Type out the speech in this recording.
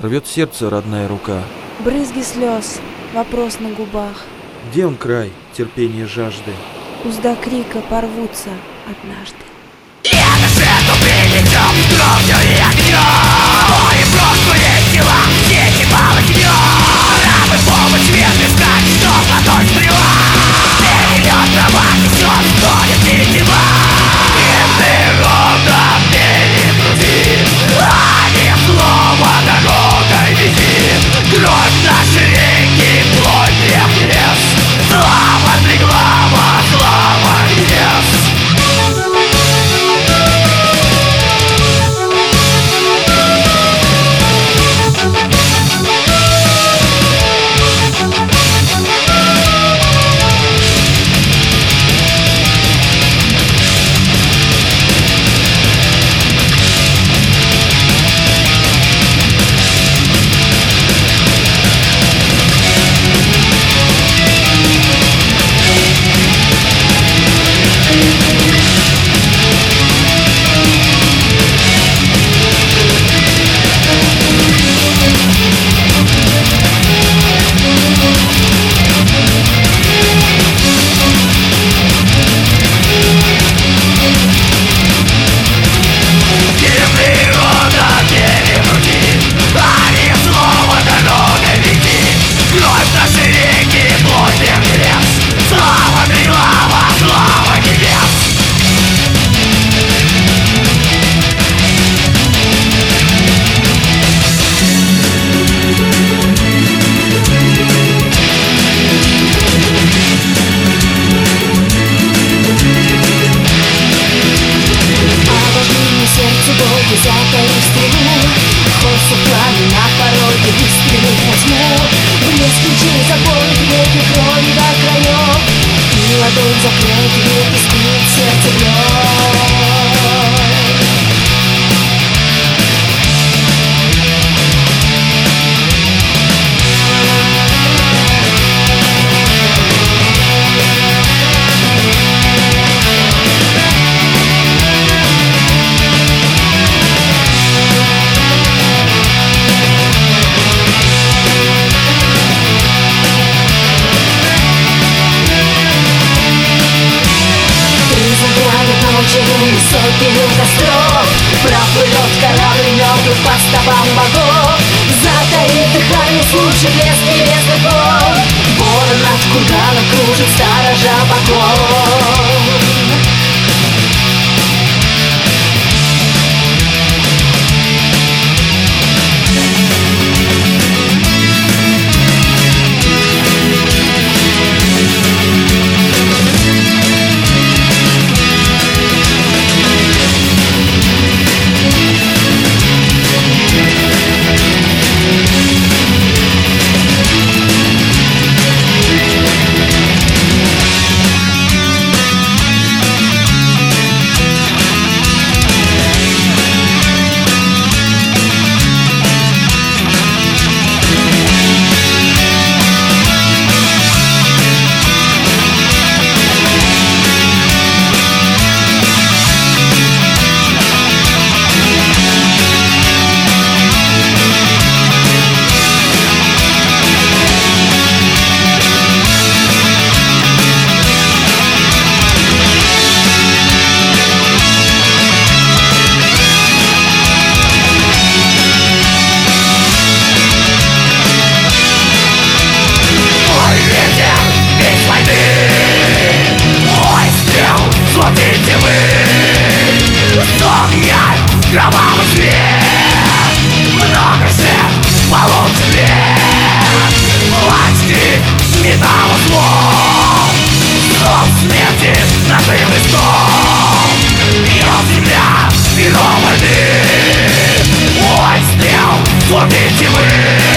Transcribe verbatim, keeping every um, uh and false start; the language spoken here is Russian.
Рвет сердце родная рука. Брызги слез, вопрос на губах. Где он край терпения жажды? Узда крика порвутся однажды. Я душе тупеником, кровью и огнем. И прошлые тела, дети полотнем. Рабы помощь ветры искать, что ладонь стрела. Перейдет трава, несет, сходит тетива. Длинный рода перекрути, а не слово дорогой веди. Кровь нашей реки, плоть древний лес. Слава Триглава, слава небес. Сотни костров проплывет корабль мертвых по стопам богов. Затаит дыхание, слушай блеск небесных волн. Ворон над курганом кружит, сторожа богов. Кровавый свет, много жертв, поломших лет. Власти металла злом, стол смерти накрыл стол. Бьет земля, вино войны. Ой, стрел, звуки тьмы.